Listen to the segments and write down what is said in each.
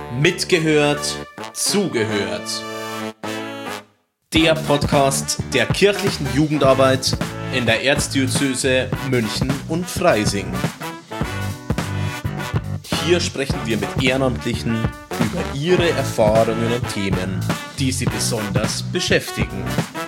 Mitgehört, zugehört. Der Podcast der kirchlichen Jugendarbeit in der Erzdiözese München und Freising. Hier sprechen wir mit Ehrenamtlichen über ihre Erfahrungen und Themen, die sie besonders beschäftigen.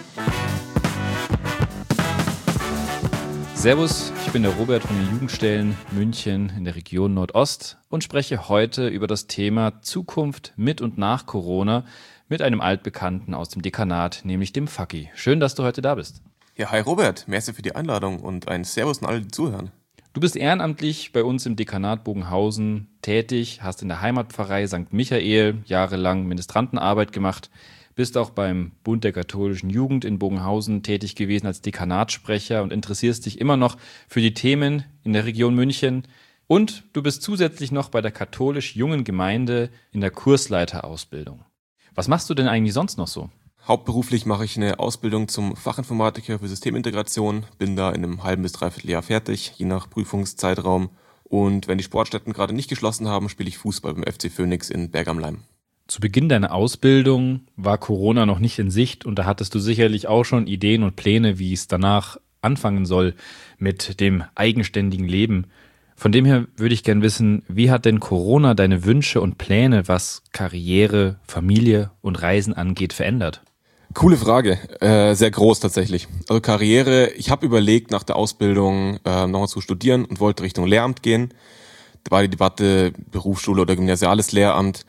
Servus, ich bin der Robert von den Jugendstellen München in der Region Nordost und spreche heute über das Thema Zukunft mit und nach Corona mit einem Altbekannten aus dem Dekanat, nämlich dem Facki. Schön, dass du heute da bist. Ja, hi Robert, merci für die Einladung und ein Servus an alle, die zuhören. Du bist ehrenamtlich bei uns im Dekanat Bogenhausen tätig, hast in der Heimatpfarrei St. Michael jahrelang Ministrantenarbeit gemacht, bist auch beim Bund der katholischen Jugend in Bogenhausen tätig gewesen als Dekanatssprecher und interessierst dich immer noch für die Themen in der Region München. Und du bist zusätzlich noch bei der katholisch jungen Gemeinde in der Kursleiterausbildung. Was machst du denn eigentlich sonst noch so? Hauptberuflich mache ich eine Ausbildung zum Fachinformatiker für Systemintegration, bin da in einem halben bis dreiviertel Jahr fertig, je nach Prüfungszeitraum. Und wenn die Sportstätten gerade nicht geschlossen haben, spiele ich Fußball beim FC Phoenix in Berg am Laim. Zu Beginn deiner Ausbildung war Corona noch nicht in Sicht und da hattest du sicherlich auch schon Ideen und Pläne, wie es danach anfangen soll mit dem eigenständigen Leben. Von dem her würde ich gern wissen, wie hat denn Corona deine Wünsche und Pläne, was Karriere, Familie und Reisen angeht, verändert? Coole Frage, sehr groß tatsächlich. Also Karriere, ich habe überlegt, nach der Ausbildung nochmal zu studieren und wollte Richtung Lehramt gehen. Da war die Debatte Berufsschule oder gymnasiales Lehramt.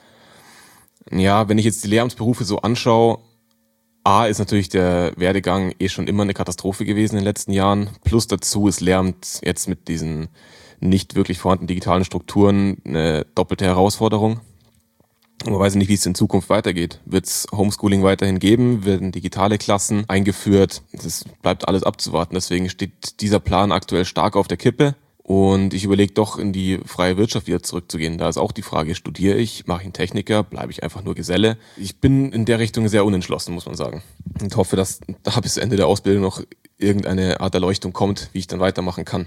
Ja, wenn ich jetzt die Lehramtsberufe so anschaue, ist natürlich der Werdegang schon immer eine Katastrophe gewesen in den letzten Jahren. Plus dazu ist Lehramt jetzt mit diesen nicht wirklich vorhandenen digitalen Strukturen eine doppelte Herausforderung. Man weiß nicht, wie es in Zukunft weitergeht. Wird es Homeschooling weiterhin geben? Werden digitale Klassen eingeführt? Das bleibt alles abzuwarten. Deswegen steht dieser Plan aktuell stark auf der Kippe. Und ich überlege doch, in die freie Wirtschaft wieder zurückzugehen. Da ist auch die Frage, studiere ich, mache ich einen Techniker, bleibe ich einfach nur Geselle? Ich bin in der Richtung sehr unentschlossen, muss man sagen. Und hoffe, dass da bis Ende der Ausbildung noch irgendeine Art Erleuchtung kommt, wie ich dann weitermachen kann.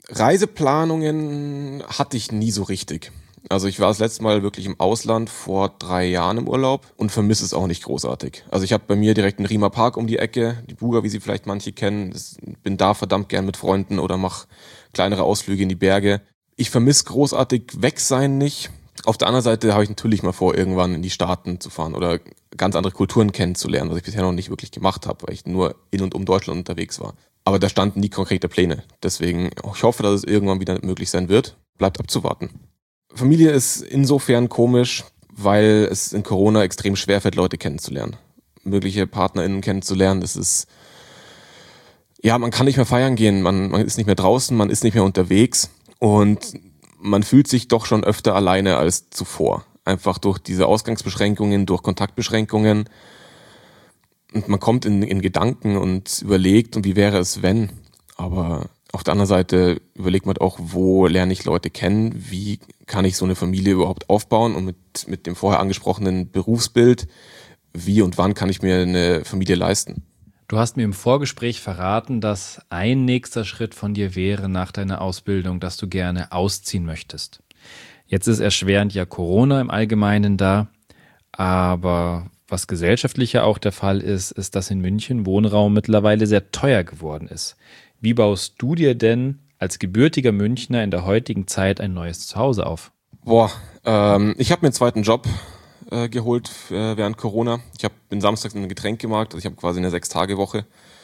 Reiseplanungen hatte ich nie so richtig. Also ich war das letzte Mal wirklich im Ausland vor 3 Jahren im Urlaub und vermisse es auch nicht großartig. Also ich habe bei mir direkt einen Riemer Park um die Ecke, die Buga, wie sie vielleicht manche kennen. Bin da verdammt gern mit Freunden oder mache kleinere Ausflüge in die Berge. Ich vermisse großartig weg sein nicht. Auf der anderen Seite habe ich natürlich mal vor, irgendwann in die Staaten zu fahren oder ganz andere Kulturen kennenzulernen, was ich bisher noch nicht wirklich gemacht habe, weil ich nur in und um Deutschland unterwegs war. Aber da standen nie konkrete Pläne. Deswegen, ich hoffe, dass es irgendwann wieder möglich sein wird. Bleibt abzuwarten. Familie ist insofern komisch, weil es in Corona extrem schwerfällt, Leute kennenzulernen. Mögliche PartnerInnen kennenzulernen, das ist, ja, man kann nicht mehr feiern gehen, man ist nicht mehr draußen, man ist nicht mehr unterwegs und man fühlt sich doch schon öfter alleine als zuvor. Einfach durch diese Ausgangsbeschränkungen, durch Kontaktbeschränkungen und man kommt in Gedanken und überlegt, und wie wäre es, wenn, aber auf der anderen Seite überlegt man auch, wo lerne ich Leute kennen, wie kann ich so eine Familie überhaupt aufbauen und mit dem vorher angesprochenen Berufsbild, wie und wann kann ich mir eine Familie leisten. Du hast mir im Vorgespräch verraten, dass ein nächster Schritt von dir wäre nach deiner Ausbildung, dass du gerne ausziehen möchtest. Jetzt ist erschwerend ja Corona im Allgemeinen da, aber was gesellschaftlicher auch der Fall ist, ist, dass in München Wohnraum mittlerweile sehr teuer geworden ist. Wie baust du dir denn als gebürtiger Münchner in der heutigen Zeit ein neues Zuhause auf? Ich habe mir einen zweiten Job geholt während Corona. Bin samstags in einem Getränkemarkt, also ich habe quasi eine 6-Tage-Woche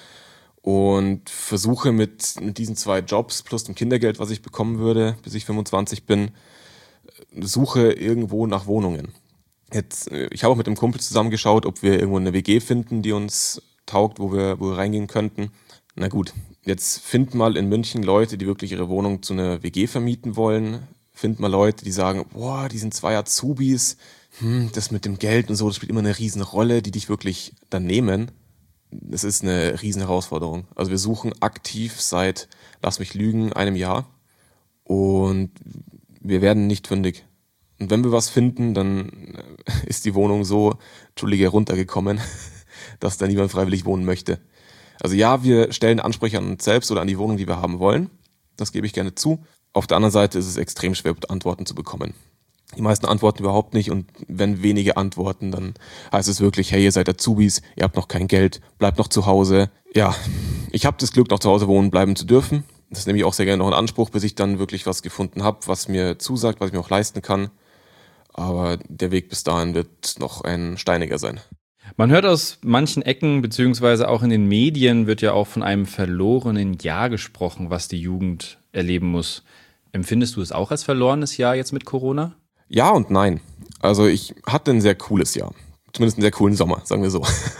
und versuche mit diesen 2 Jobs plus dem Kindergeld, was ich bekommen würde, bis ich 25 bin, suche irgendwo nach Wohnungen. Ich habe auch mit einem Kumpel zusammengeschaut, ob wir irgendwo eine WG finden, die uns taugt, wo wir reingehen könnten. Na gut, jetzt find mal in München Leute, die wirklich ihre Wohnung zu einer WG vermieten wollen. Find mal Leute, die sagen, boah, die sind 2 Azubis, das mit dem Geld und so, das spielt immer eine riesen Rolle, die dich wirklich dann nehmen. Das ist eine riesen Herausforderung. Also wir suchen aktiv seit, lass mich lügen, einem Jahr und wir werden nicht fündig. Und wenn wir was finden, dann ist die Wohnung so, runtergekommen, dass da niemand freiwillig wohnen möchte. Also ja, wir stellen Ansprüche an uns selbst oder an die Wohnung, die wir haben wollen. Das gebe ich gerne zu. Auf der anderen Seite ist es extrem schwer, Antworten zu bekommen. Die meisten antworten überhaupt nicht und wenn wenige antworten, dann heißt es wirklich, hey, ihr seid Azubis, ihr habt noch kein Geld, bleibt noch zu Hause. Ja, ich habe das Glück, noch zu Hause wohnen bleiben zu dürfen. Das nehme ich auch sehr gerne noch in Anspruch, bis ich dann wirklich was gefunden habe, was mir zusagt, was ich mir auch leisten kann. Aber der Weg bis dahin wird noch ein steiniger sein. Man hört aus manchen Ecken, beziehungsweise auch in den Medien, wird ja auch von einem verlorenen Jahr gesprochen, was die Jugend erleben muss. Empfindest du es auch als verlorenes Jahr jetzt mit Corona? Ja und nein. Also ich hatte ein sehr cooles Jahr. Zumindest einen sehr coolen Sommer, sagen wir so.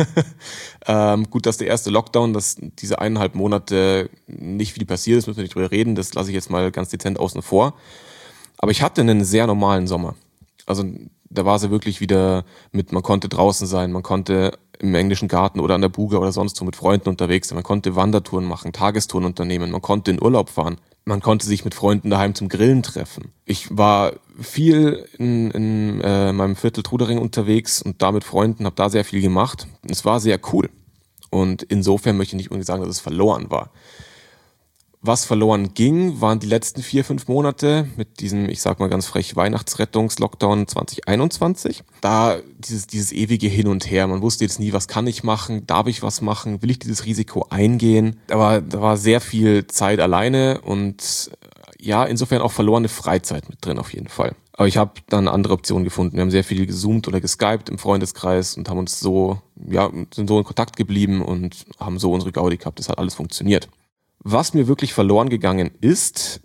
Gut, dass der erste Lockdown, dass diese 1,5 Monate nicht viel passiert ist, müssen wir nicht drüber reden. Das lasse ich jetzt mal ganz dezent außen vor. Aber ich hatte einen sehr normalen Sommer. Also da war es ja wirklich wieder mit, man konnte draußen sein, man konnte im englischen Garten oder an der Buga oder sonst wo mit Freunden unterwegs sein, man konnte Wandertouren machen, Tagestouren unternehmen, man konnte in Urlaub fahren, man konnte sich mit Freunden daheim zum Grillen treffen. Ich war viel in meinem Viertel Trudering unterwegs und da mit Freunden, habe da sehr viel gemacht. Es war sehr cool und insofern möchte ich nicht unbedingt sagen, dass es verloren war. Was verloren ging, waren die letzten 4-5 Monate mit diesem, ich sag mal ganz frech, Weihnachtsrettungs-Lockdown 2021. Da dieses ewige Hin und Her. Man wusste jetzt nie, was kann ich machen? Darf ich was machen? Will ich dieses Risiko eingehen? Da war sehr viel Zeit alleine und ja, insofern auch verlorene Freizeit mit drin auf jeden Fall. Aber ich habe dann andere Optionen gefunden. Wir haben sehr viel gezoomt oder geskypt im Freundeskreis und haben uns sind so in Kontakt geblieben und haben so unsere Gaudi gehabt. Das hat alles funktioniert. Was mir wirklich verloren gegangen ist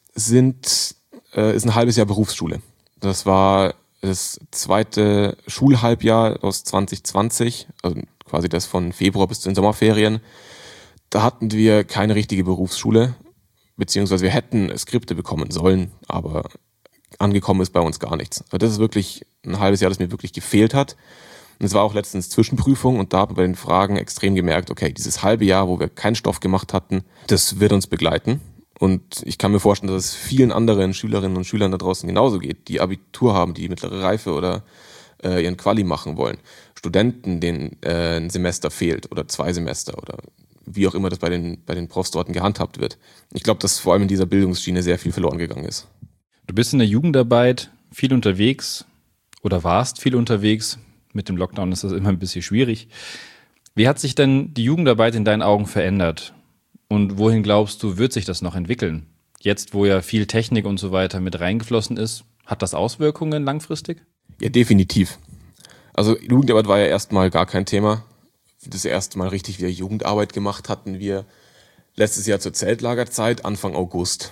ein halbes Jahr Berufsschule. Das war das zweite Schulhalbjahr aus 2020, also quasi das von Februar bis zu den Sommerferien. Da hatten wir keine richtige Berufsschule, beziehungsweise wir hätten Skripte bekommen sollen, aber angekommen ist bei uns gar nichts. Also das ist wirklich ein halbes Jahr, das mir wirklich gefehlt hat. Und es war auch letztens Zwischenprüfung und da haben wir bei den Fragen extrem gemerkt, okay, dieses halbe Jahr, wo wir keinen Stoff gemacht hatten, das wird uns begleiten. Und ich kann mir vorstellen, dass es vielen anderen Schülerinnen und Schülern da draußen genauso geht, die Abitur haben, die mittlere Reife oder ihren Quali machen wollen. Studenten, denen ein Semester fehlt oder 2 Semester oder wie auch immer das bei den Profs dort gehandhabt wird. Ich glaube, dass vor allem in dieser Bildungsschiene sehr viel verloren gegangen ist. Du bist in der Jugendarbeit viel unterwegs oder warst viel unterwegs. Mit dem Lockdown ist das immer ein bisschen schwierig. Wie hat sich denn die Jugendarbeit in deinen Augen verändert? Und wohin glaubst du, wird sich das noch entwickeln? Jetzt, wo ja viel Technik und so weiter mit reingeflossen ist, hat das Auswirkungen langfristig? Ja, definitiv. Also Jugendarbeit war ja erstmal gar kein Thema. Das erste Mal richtig wieder Jugendarbeit gemacht hatten wir letztes Jahr zur Zeltlagerzeit, Anfang August.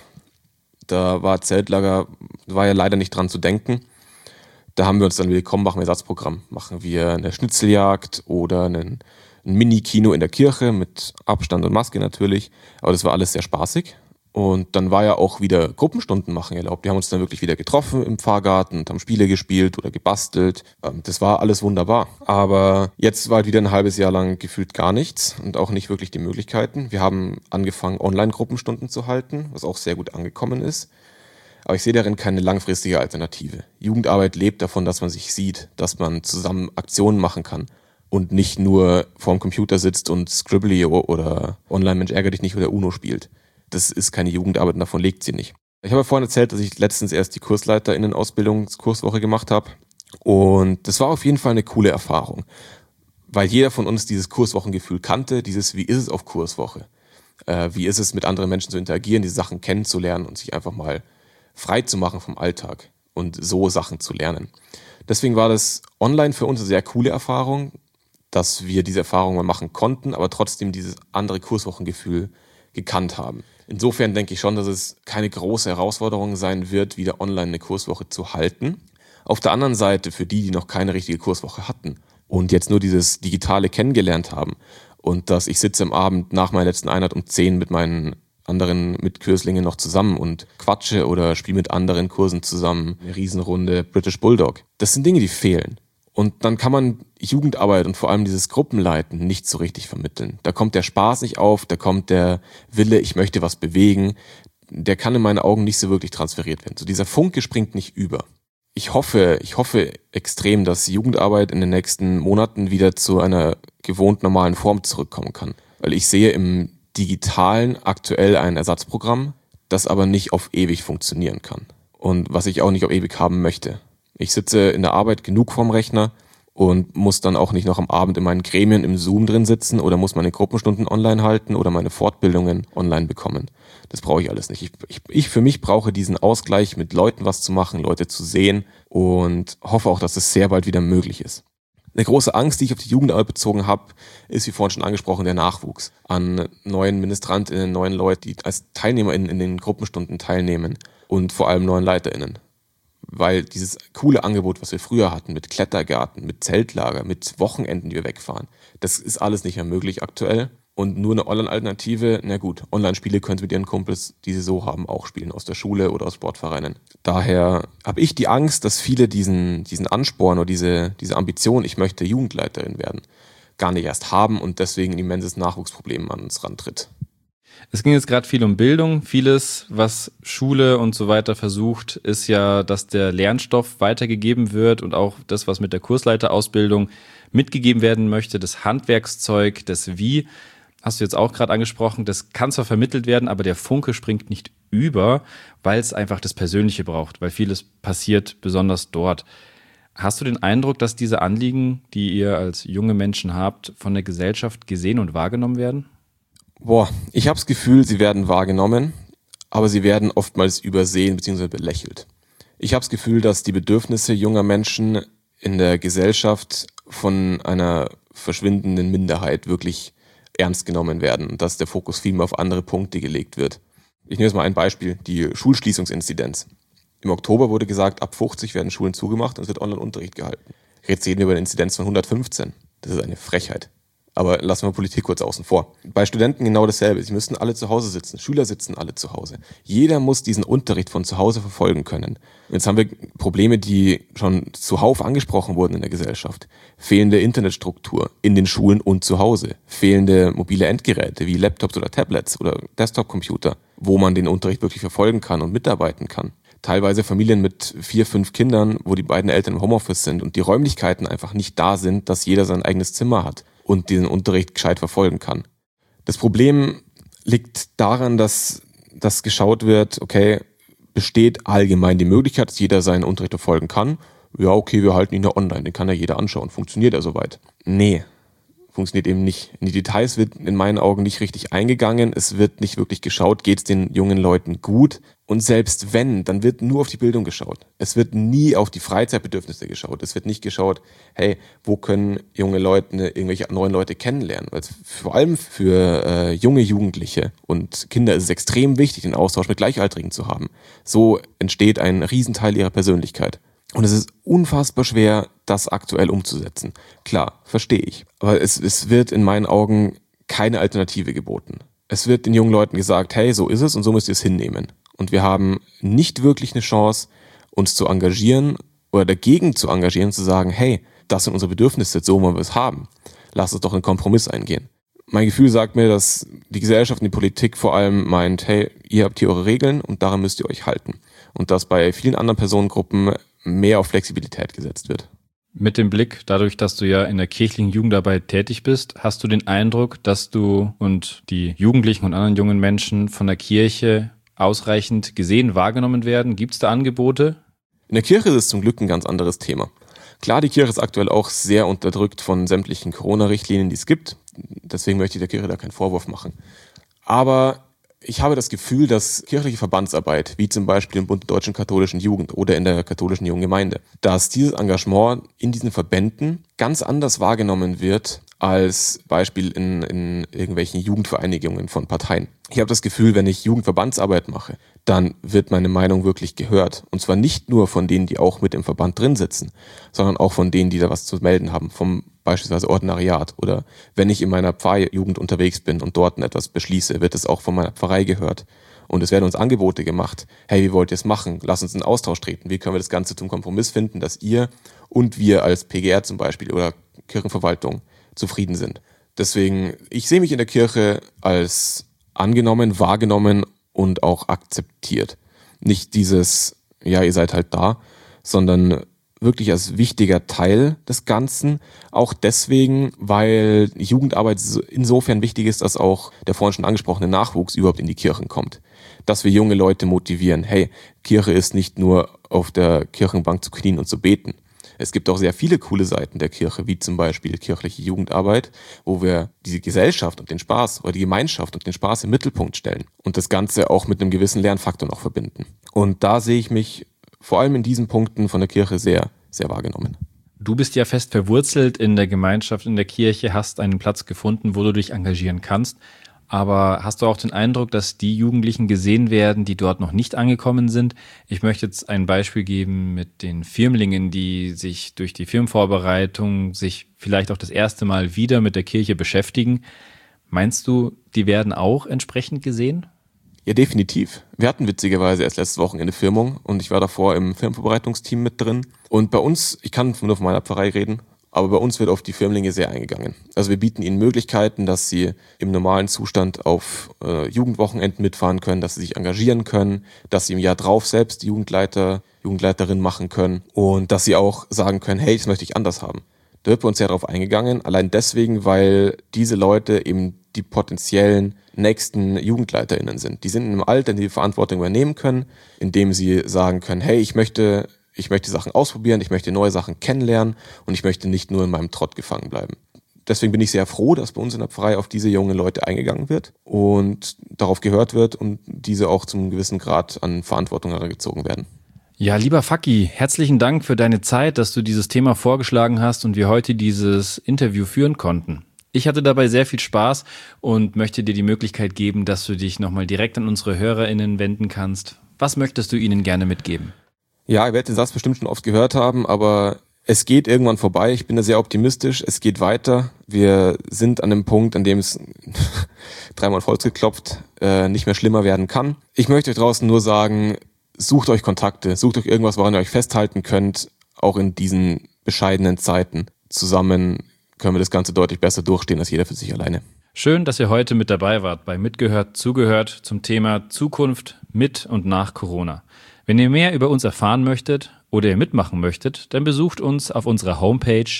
Da war ja leider nicht dran zu denken. Da haben wir uns dann willkommen, machen wir ein Ersatzprogramm. Machen wir eine Schnitzeljagd oder ein Mini-Kino in der Kirche mit Abstand und Maske natürlich. Aber das war alles sehr spaßig. Und dann war ja auch wieder Gruppenstunden machen erlaubt. Wir haben uns dann wirklich wieder getroffen im Pfarrgarten und haben Spiele gespielt oder gebastelt. Das war alles wunderbar. Aber jetzt war halt wieder ein halbes Jahr lang gefühlt gar nichts und auch nicht wirklich die Möglichkeiten. Wir haben angefangen, Online-Gruppenstunden zu halten, was auch sehr gut angekommen ist. Aber ich sehe darin keine langfristige Alternative. Jugendarbeit lebt davon, dass man sich sieht, dass man zusammen Aktionen machen kann und nicht nur vorm Computer sitzt und Scribblio oder Online-Mensch ärger dich nicht oder Uno spielt. Das ist keine Jugendarbeit und davon lebt sie nicht. Ich habe ja vorhin erzählt, dass ich letztens erst die KursleiterInnen-Ausbildungskurswoche gemacht habe. Und das war auf jeden Fall eine coole Erfahrung. Weil jeder von uns dieses Kurswochengefühl kannte, dieses wie ist es auf Kurswoche? Wie ist es mit anderen Menschen zu interagieren, diese Sachen kennenzulernen und sich einfach mal frei zu machen vom Alltag und so Sachen zu lernen. Deswegen war das online für uns eine sehr coole Erfahrung, dass wir diese Erfahrung mal machen konnten, aber trotzdem dieses andere Kurswochengefühl gekannt haben. Insofern denke ich schon, dass es keine große Herausforderung sein wird, wieder online eine Kurswoche zu halten. Auf der anderen Seite, für die noch keine richtige Kurswoche hatten und jetzt nur dieses Digitale kennengelernt haben und dass ich sitze am Abend nach meiner letzten Einheit um 10 mit meinen anderen Mitkurslingen noch zusammen und quatsche oder spiele mit anderen Kursen zusammen eine Riesenrunde British Bulldog. Das sind Dinge, die fehlen. Und dann kann man Jugendarbeit und vor allem dieses Gruppenleiten nicht so richtig vermitteln. Da kommt der Spaß nicht auf, da kommt der Wille, ich möchte was bewegen. Der kann in meinen Augen nicht so wirklich transferiert werden. So dieser Funke springt nicht über. Ich hoffe extrem, dass Jugendarbeit in den nächsten Monaten wieder zu einer gewohnt normalen Form zurückkommen kann. Weil ich sehe im Digitalen aktuell ein Ersatzprogramm, das aber nicht auf ewig funktionieren kann. Und was ich auch nicht auf ewig haben möchte. Ich sitze in der Arbeit genug vorm Rechner und muss dann auch nicht noch am Abend in meinen Gremien im Zoom drin sitzen oder muss meine Gruppenstunden online halten oder meine Fortbildungen online bekommen. Das brauche ich alles nicht. Ich für mich brauche diesen Ausgleich, mit Leuten was zu machen, Leute zu sehen und hoffe auch, dass es sehr bald wieder möglich ist. Eine große Angst, die ich auf die Jugendarbeit bezogen habe, ist, wie vorhin schon angesprochen, der Nachwuchs an neuen MinistrantInnen, neuen Leuten, die als TeilnehmerInnen in den Gruppenstunden teilnehmen und vor allem neuen LeiterInnen. Weil dieses coole Angebot, was wir früher hatten, mit Klettergarten, mit Zeltlager, mit Wochenenden, die wir wegfahren, das ist alles nicht mehr möglich aktuell. Und nur eine Online-Alternative, na gut, Online-Spiele können Sie mit Ihren Kumpels, die Sie so haben, auch spielen, aus der Schule oder aus Sportvereinen. Daher habe ich die Angst, dass viele diesen Ansporn oder diese Ambition, ich möchte Jugendleiterin werden, gar nicht erst haben und deswegen ein immenses Nachwuchsproblem an uns rantritt. Es ging jetzt gerade viel um Bildung. Vieles, was Schule und so weiter versucht, ist ja, dass der Lernstoff weitergegeben wird und auch das, was mit der Kursleiterausbildung mitgegeben werden möchte, das Handwerkszeug, das Wie, hast du jetzt auch gerade angesprochen, das kann zwar vermittelt werden, aber der Funke springt nicht über, weil es einfach das Persönliche braucht, weil vieles passiert, besonders dort. Hast du den Eindruck, dass diese Anliegen, die ihr als junge Menschen habt, von der Gesellschaft gesehen und wahrgenommen werden? Ich habe das Gefühl, sie werden wahrgenommen, aber sie werden oftmals übersehen bzw. belächelt. Ich habe das Gefühl, dass die Bedürfnisse junger Menschen in der Gesellschaft von einer verschwindenden Minderheit wirklich ernst genommen werden und dass der Fokus viel mehr auf andere Punkte gelegt wird. Ich nehme jetzt mal ein Beispiel, die Schulschließungsinzidenz. Im Oktober wurde gesagt, ab 50 werden Schulen zugemacht und es wird Online-Unterricht gehalten. Jetzt reden wir über eine Inzidenz von 115. Das ist eine Frechheit. Aber lassen wir Politik kurz außen vor. Bei Studenten genau dasselbe. Sie müssen alle zu Hause sitzen. Schüler sitzen alle zu Hause. Jeder muss diesen Unterricht von zu Hause verfolgen können. Jetzt haben wir Probleme, die schon zuhauf angesprochen wurden in der Gesellschaft. Fehlende Internetstruktur in den Schulen und zu Hause. Fehlende mobile Endgeräte wie Laptops oder Tablets oder Desktop-Computer, wo man den Unterricht wirklich verfolgen kann und mitarbeiten kann. Teilweise Familien mit 4, 5 Kindern, wo die beiden Eltern im Homeoffice sind und die Räumlichkeiten einfach nicht da sind, dass jeder sein eigenes Zimmer hat und diesen Unterricht gescheit verfolgen kann. Das Problem liegt daran, dass geschaut wird, okay, besteht allgemein die Möglichkeit, dass jeder seinen Unterricht verfolgen kann? Ja, okay, wir halten ihn ja online, den kann ja jeder anschauen. Funktioniert er soweit? Nee, funktioniert eben nicht. In die Details wird in meinen Augen nicht richtig eingegangen. Es wird nicht wirklich geschaut, geht es den jungen Leuten gut? Und selbst wenn, dann wird nur auf die Bildung geschaut. Es wird nie auf die Freizeitbedürfnisse geschaut. Es wird nicht geschaut, hey, wo können junge Leute irgendwelche neuen Leute kennenlernen? Weil vor allem für junge Jugendliche und Kinder ist es extrem wichtig, den Austausch mit Gleichaltrigen zu haben. So entsteht ein Riesenteil ihrer Persönlichkeit. Und es ist unfassbar schwer, das aktuell umzusetzen. Klar, verstehe ich. Aber es wird in meinen Augen keine Alternative geboten. Es wird den jungen Leuten gesagt, hey, so ist es und so müsst ihr es hinnehmen. Und wir haben nicht wirklich eine Chance, uns zu engagieren oder dagegen zu engagieren, zu sagen, hey, das sind unsere Bedürfnisse, so wollen wir es haben. Lass uns doch einen Kompromiss eingehen. Mein Gefühl sagt mir, dass die Gesellschaft und die Politik vor allem meint, hey, ihr habt hier eure Regeln und daran müsst ihr euch halten. Und dass bei vielen anderen Personengruppen mehr auf Flexibilität gesetzt wird. Mit dem Blick, dadurch, dass du ja in der kirchlichen Jugendarbeit tätig bist, hast du den Eindruck, dass du und die Jugendlichen und anderen jungen Menschen von der Kirche ausreichend gesehen, wahrgenommen werden? Gibt es da Angebote? In der Kirche ist es zum Glück ein ganz anderes Thema. Klar, die Kirche ist aktuell auch sehr unterdrückt von sämtlichen Corona-Richtlinien, die es gibt. Deswegen möchte ich der Kirche da keinen Vorwurf machen. Aber ich habe das Gefühl, dass kirchliche Verbandsarbeit, wie zum Beispiel im Bund der Deutschen Katholischen Jugend oder in der katholischen Jungen Gemeinde, dass dieses Engagement in diesen Verbänden ganz anders wahrgenommen wird als Beispiel in irgendwelchen Jugendvereinigungen von Parteien. Ich habe das Gefühl, wenn ich Jugendverbandsarbeit mache, dann wird meine Meinung wirklich gehört. Und zwar nicht nur von denen, die auch mit im Verband drin sitzen, sondern auch von denen, die da was zu melden haben, vom beispielsweise Ordinariat. Oder wenn ich in meiner Pfarrjugend unterwegs bin und dort etwas beschließe, wird es auch von meiner Pfarrei gehört. Und es werden uns Angebote gemacht. Hey, wie wollt ihr es machen? Lass uns in Austausch treten. Wie können wir das Ganze zum Kompromiss finden, dass ihr und wir als PGR zum Beispiel oder Kirchenverwaltung zufrieden sind. Deswegen, ich sehe mich in der Kirche als angenommen, wahrgenommen und auch akzeptiert. Nicht dieses, ja, ihr seid halt da, sondern wirklich als wichtiger Teil des Ganzen. Auch deswegen, weil Jugendarbeit insofern wichtig ist, dass auch der vorhin schon angesprochene Nachwuchs überhaupt in die Kirchen kommt. dass wir junge Leute motivieren. Hey, Kirche ist nicht nur auf der Kirchenbank zu knien und zu beten. Es gibt auch sehr viele coole Seiten der Kirche, wie zum Beispiel kirchliche Jugendarbeit, wo wir diese Gesellschaft und den Spaß oder die Gemeinschaft und den Spaß im Mittelpunkt stellen und das Ganze auch mit einem gewissen Lernfaktor noch verbinden. Und da sehe ich mich vor allem in diesen Punkten von der Kirche sehr, sehr wahrgenommen. Du bist ja fest verwurzelt in der Gemeinschaft, in der Kirche, hast einen Platz gefunden, wo du dich engagieren kannst. Aber hast du auch den Eindruck, dass die Jugendlichen gesehen werden, die dort noch nicht angekommen sind? Ich möchte jetzt ein Beispiel geben mit den Firmlingen, die sich durch die Firmenvorbereitung sich vielleicht auch das erste Mal wieder mit der Kirche beschäftigen. Meinst du, die werden auch entsprechend gesehen? Ja, definitiv. Wir hatten witzigerweise erst letztes Wochenende Firmung und ich war davor im Firmenvorbereitungsteam mit drin. Und bei uns, ich kann nur von meiner Pfarrei reden, aber bei uns wird auf die Firmlinge sehr eingegangen. Also wir bieten ihnen Möglichkeiten, dass sie im normalen Zustand auf Jugendwochenenden mitfahren können, dass sie sich engagieren können, dass sie im Jahr drauf selbst Jugendleiterin machen können und dass sie auch sagen können, hey, das möchte ich anders haben. Da wird bei uns sehr darauf eingegangen, allein deswegen, weil diese Leute eben die potenziellen nächsten JugendleiterInnen sind. Die sind in einem Alter, in dem die Verantwortung übernehmen können, indem sie sagen können, hey, ich möchte Sachen ausprobieren, ich möchte neue Sachen kennenlernen und ich möchte nicht nur in meinem Trott gefangen bleiben. Deswegen bin ich sehr froh, dass bei uns in der Pfarrei auf diese jungen Leute eingegangen wird und darauf gehört wird und diese auch zum gewissen Grad an Verantwortung herangezogen werden. Ja, lieber Faki, herzlichen Dank für deine Zeit, dass du dieses Thema vorgeschlagen hast und wir heute dieses Interview führen konnten. Ich hatte dabei sehr viel Spaß und möchte dir die Möglichkeit geben, dass du dich nochmal direkt an unsere HörerInnen wenden kannst. Was möchtest du ihnen gerne mitgeben? Ja, ihr werdet den Satz bestimmt schon oft gehört haben, aber es geht irgendwann vorbei. Ich bin da sehr optimistisch. Es geht weiter. Wir sind an dem Punkt, an dem es dreimal Holz geklopft, nicht mehr schlimmer werden kann. Ich möchte euch draußen nur sagen, sucht euch Kontakte, sucht euch irgendwas, woran ihr euch festhalten könnt, auch in diesen bescheidenen Zeiten. Zusammen können wir das Ganze deutlich besser durchstehen als jeder für sich alleine. Schön, dass ihr heute mit dabei wart bei Mitgehört, Zugehört zum Thema Zukunft mit und nach Corona. Wenn ihr mehr über uns erfahren möchtet oder ihr mitmachen möchtet, dann besucht uns auf unserer Homepage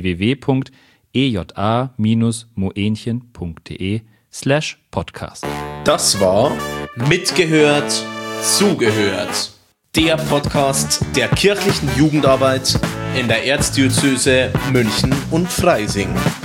www.eja-moenchen.de/podcast. Das war Mitgehört, Zugehört. Der Podcast der kirchlichen Jugendarbeit in der Erzdiözese München und Freising.